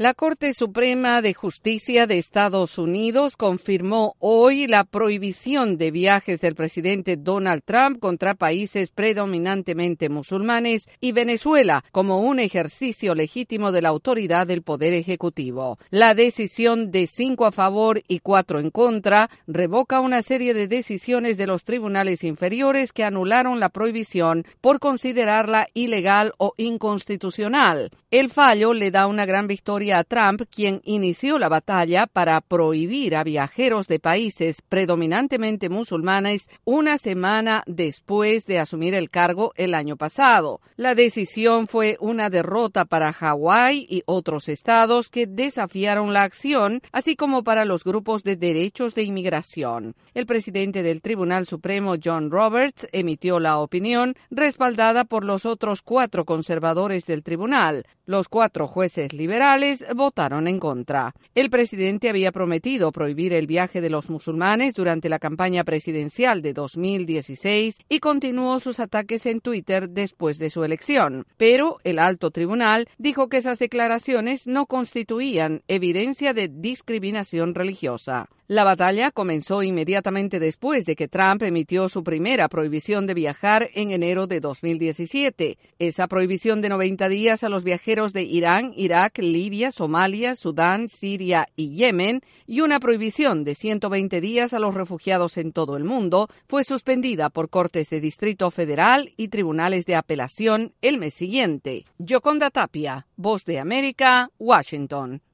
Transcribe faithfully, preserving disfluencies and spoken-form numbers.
La Corte Suprema de Justicia de Estados Unidos confirmó hoy la prohibición de viajes del presidente Donald Trump contra países predominantemente musulmanes y Venezuela como un ejercicio legítimo de la autoridad del Poder Ejecutivo. La decisión de cinco a favor y cuatro en contra revoca una serie de decisiones de los tribunales inferiores que anularon la prohibición por considerarla ilegal o inconstitucional. El fallo le da una gran victoria a Trump, quien inició la batalla para prohibir a viajeros de países predominantemente musulmanes una semana después de asumir el cargo el año pasado. La decisión fue una derrota para Hawái y otros estados que desafiaron la acción, así como para los grupos de derechos de inmigración. El presidente del Tribunal Supremo, John Roberts, emitió la opinión respaldada por los otros cuatro conservadores del tribunal. Los cuatro jueces liberales votaron en contra. El presidente había prometido prohibir el viaje de los musulmanes durante la campaña presidencial de dos mil dieciséis y continuó sus ataques en Twitter después de su elección. Pero el alto tribunal dijo que esas declaraciones no constituían evidencia de discriminación religiosa. La batalla comenzó inmediatamente después de que Trump emitió su primera prohibición de viajar en enero de dos mil diecisiete. Esa prohibición de noventa días a los viajeros de Irán, Irak, Libia, Somalia, Sudán, Siria y Yemen y una prohibición de ciento veinte días a los refugiados en todo el mundo fue suspendida por cortes de Distrito Federal y tribunales de apelación el mes siguiente. Yoconda Tapia, Voz de América, Washington.